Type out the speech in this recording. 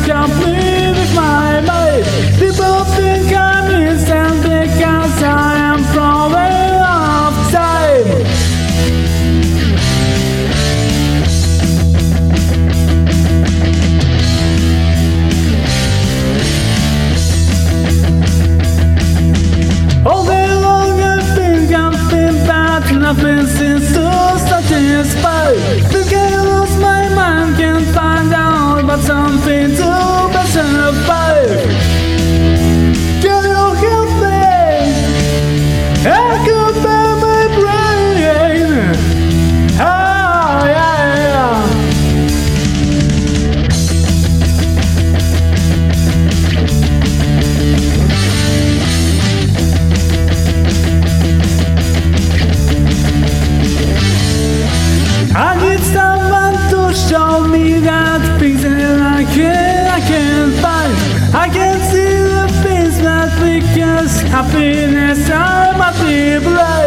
complete with my mind. People think I'm insane because I am falling off time. All day long I think I'm thin, but nothing seems to satisfy. Think I lost my mind, can't find out but something to pacify. Can you help me? I could bear my brain. Oh yeah. I need someone to show me that things that I can't find. I can see the things that because happiness I multiply.